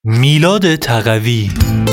میلاد تقوی.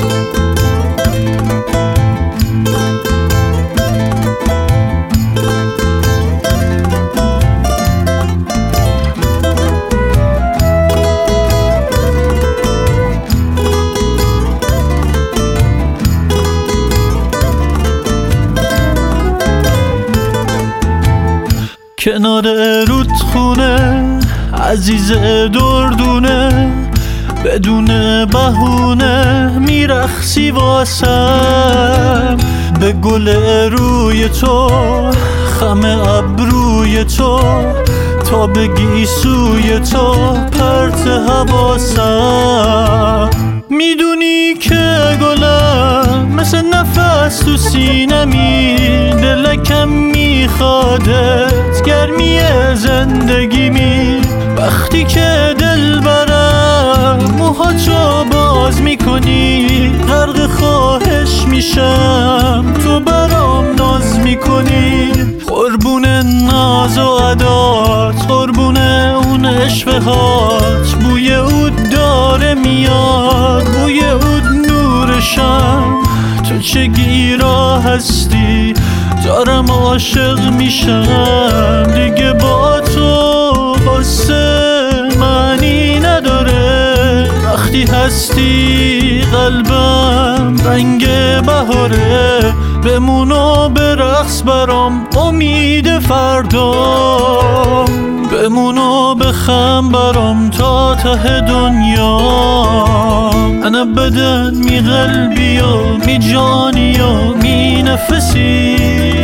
کنار رودخونه عزیز دردونه، بدون بهونه میرقصی واسم. به گل روی تو، خم ابروی تو، تا بگی سوی تو پرت حواسم. میدونی که گلم مثل نفس تو سینمی، دلکم میخوادت گرمی زندگیمی. وقتی که دل برم موهاتو باز میکنی، غرق خواهش میشم تو برام ناز میکنی. قربون ناز و عدات، قربون اون عشوهات، بوی عود داره میاد، بوی عود نورشم. تو چه گیرا هستی، دارم عاشق میشم. دیگه با تو قصه معنی نداره، وقتی هستی قلبم رنگ بهاره. بمون و برقص برام امید فردا، بمون و بخم برام تا ته دنیا. انا بدن می قلبی و می جانی و می نفسی،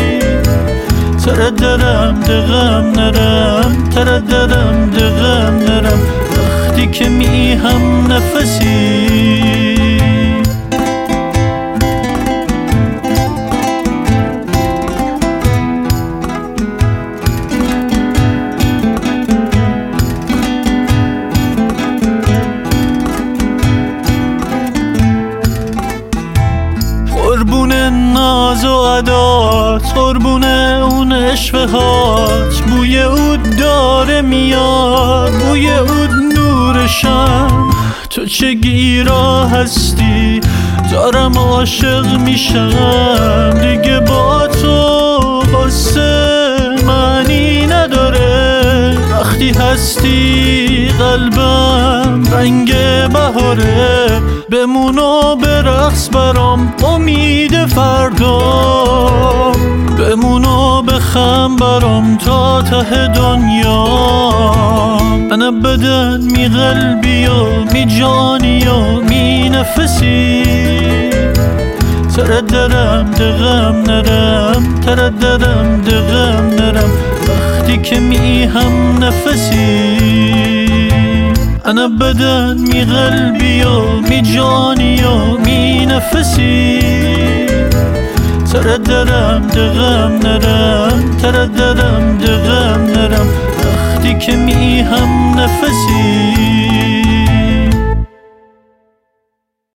ترددم دغم نرم، ترددم دغم نرم، وقتی که می هم نفسی. قربون ناز و عدات، قربون اون عشوهات، بوی عود داره میاد، بوی عود نورشم. تو چه گیرا هستی، دارم عاشق میشم. دیگه با تو قصه معنی نداره، وقتی هستی قلبم رنگ بهاره. بمون و برقص برام امید فردا، بمون و بخم برام تا ته دنیا. انا بدن می قلبی و می جانی و می نفسی، ترددم دغم نرم، ترددم دغم نرم، وقتی که می هم نفسی. انا بدن می قلبی و می جانی و می نفسی، ترددم دغم نرم، ترددم دغم نرم، وقتی که می هم نفسی.